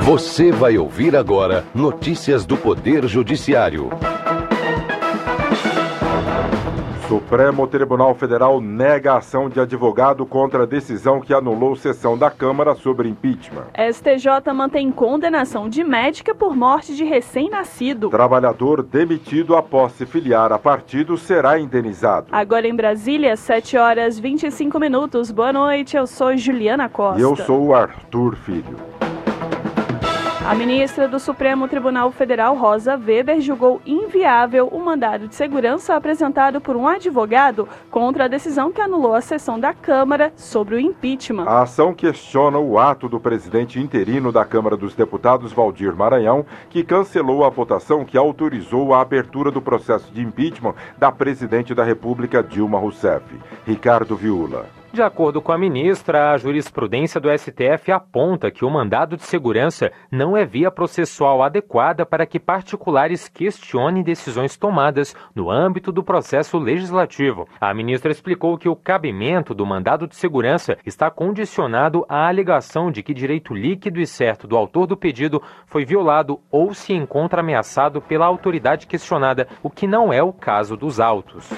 Você vai ouvir agora notícias do Poder Judiciário. Supremo Tribunal Federal nega a ação de advogado contra a decisão que anulou sessão da Câmara sobre impeachment. STJ mantém condenação de médica por morte de recém-nascido. Trabalhador demitido após se filiar a partido será indenizado. Agora em Brasília, 7h25. Boa noite, eu sou Juliana Costa. E eu sou o Arthur Filho. A ministra do Supremo Tribunal Federal, Rosa Weber, julgou inviável o mandado de segurança apresentado por um advogado contra a decisão que anulou a sessão da Câmara sobre o impeachment. A ação questiona o ato do presidente interino da Câmara dos Deputados, Valdir Maranhão, que cancelou a votação que autorizou a abertura do processo de impeachment da presidente da República, Dilma Rousseff. Ricardo Viula. De acordo com a ministra, a jurisprudência do STF aponta que o mandado de segurança não é via processual adequada para que particulares questionem decisões tomadas no âmbito do processo legislativo. A ministra explicou que o cabimento do mandado de segurança está condicionado à alegação de que direito líquido e certo do autor do pedido foi violado ou se encontra ameaçado pela autoridade questionada, o que não é o caso dos autos.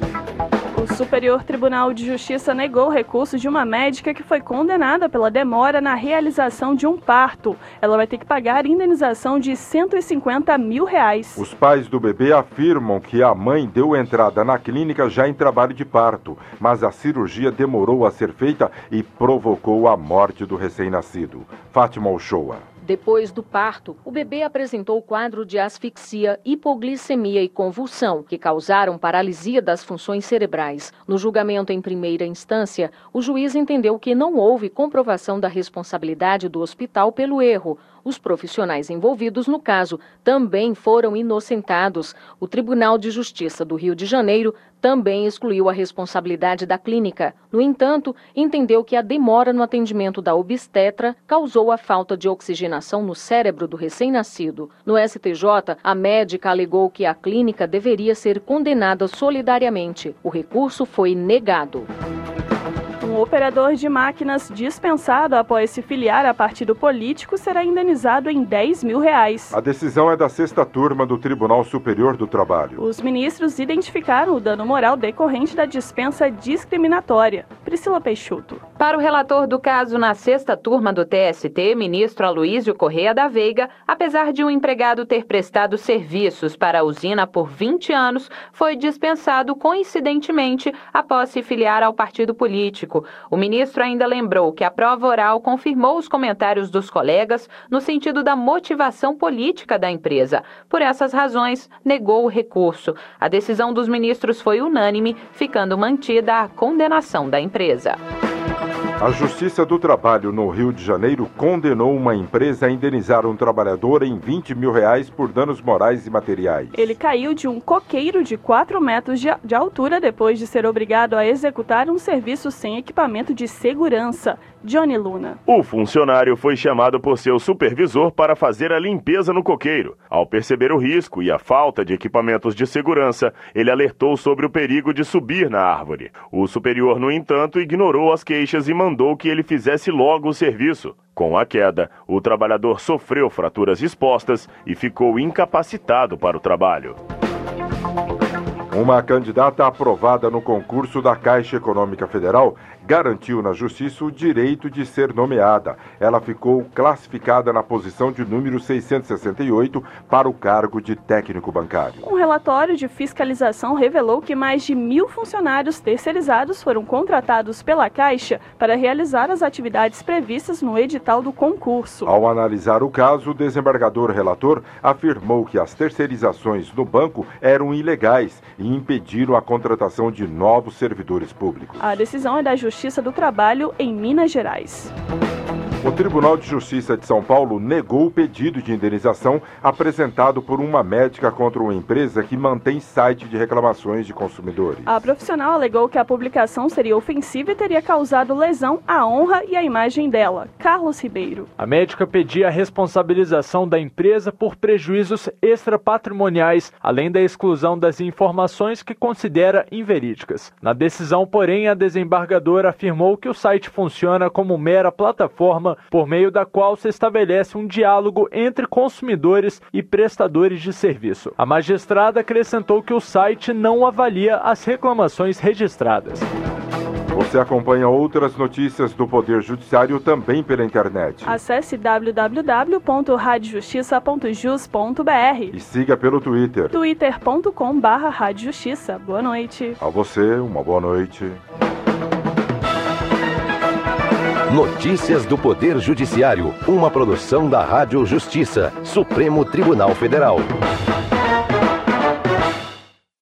O Superior Tribunal de Justiça negou o recurso de uma médica que foi condenada pela demora na realização de um parto. Ela vai ter que pagar indenização de R$150 mil. Os pais do bebê afirmam que a mãe deu entrada na clínica já em trabalho de parto, mas a cirurgia demorou a ser feita e provocou a morte do recém-nascido. Fátima Uchoa. Depois do parto, o bebê apresentou quadro de asfixia, hipoglicemia e convulsão, que causaram paralisia das funções cerebrais. No julgamento em primeira instância, o juiz entendeu que não houve comprovação da responsabilidade do hospital pelo erro. Os profissionais envolvidos no caso também foram inocentados. O Tribunal de Justiça do Rio de Janeiro também excluiu a responsabilidade da clínica. No entanto, entendeu que a demora no atendimento da obstetra causou a falta de oxigenação no cérebro do recém-nascido. No STJ, a médica alegou que a clínica deveria ser condenada solidariamente. O recurso foi negado. Um operador de máquinas dispensado após se filiar a partido político será indenizado em R$10 mil. A decisão é da 6ª turma do Tribunal Superior do Trabalho. Os ministros identificaram o dano moral decorrente da dispensa discriminatória. Priscila Peixoto. Para o relator do caso na 6ª turma do TST, ministro Aloísio Correia da Veiga, apesar de um empregado ter prestado serviços para a usina por 20 anos, foi dispensado coincidentemente após se filiar ao partido político. O ministro ainda lembrou que a prova oral confirmou os comentários dos colegas no sentido da motivação política da empresa. Por essas razões, negou o recurso. A decisão dos ministros foi unânime, ficando mantida a condenação da empresa. A Justiça do Trabalho no Rio de Janeiro condenou uma empresa a indenizar um trabalhador em R$20 mil por danos morais e materiais. Ele caiu de um coqueiro de 4 metros de altura depois de ser obrigado a executar um serviço sem equipamento de segurança. Johnny Luna. O funcionário foi chamado por seu supervisor para fazer a limpeza no coqueiro. Ao perceber o risco e a falta de equipamentos de segurança, ele alertou sobre o perigo de subir na árvore. O superior, no entanto, ignorou as queixas e mandou que ele fizesse logo o serviço. Com a queda, o trabalhador sofreu fraturas expostas e ficou incapacitado para o trabalho. Uma candidata aprovada no concurso da Caixa Econômica Federal garantiu na Justiça o direito de ser nomeada. Ela ficou classificada na posição de número 668 para o cargo de técnico bancário. Um relatório de fiscalização revelou que mais de 1.000 funcionários terceirizados foram contratados pela Caixa para realizar as atividades previstas no edital do concurso. Ao analisar o caso, o desembargador relator afirmou que as terceirizações no banco eram ilegais e impediram a contratação de novos servidores públicos. A decisão é da Justiça do Trabalho em Minas Gerais. O Tribunal de Justiça de São Paulo negou o pedido de indenização apresentado por uma médica contra uma empresa que mantém site de reclamações de consumidores. A profissional alegou que a publicação seria ofensiva e teria causado lesão à honra e à imagem dela. Carlos Ribeiro. A médica pedia a responsabilização da empresa por prejuízos extrapatrimoniais, além da exclusão das informações que considera inverídicas. Na decisão, porém, a desembargadora afirmou que o site funciona como mera plataforma plataforma por meio da qual se estabelece um diálogo entre consumidores e prestadores de serviço. A magistrada acrescentou que o site não avalia as reclamações registradas. Você acompanha outras notícias do Poder Judiciário também pela internet. Acesse www.radiojustiça.jus.br e siga pelo Twitter. twitter.com/radiojustiça. Boa noite. A você, uma boa noite. Notícias do Poder Judiciário, uma produção da Rádio Justiça, Supremo Tribunal Federal.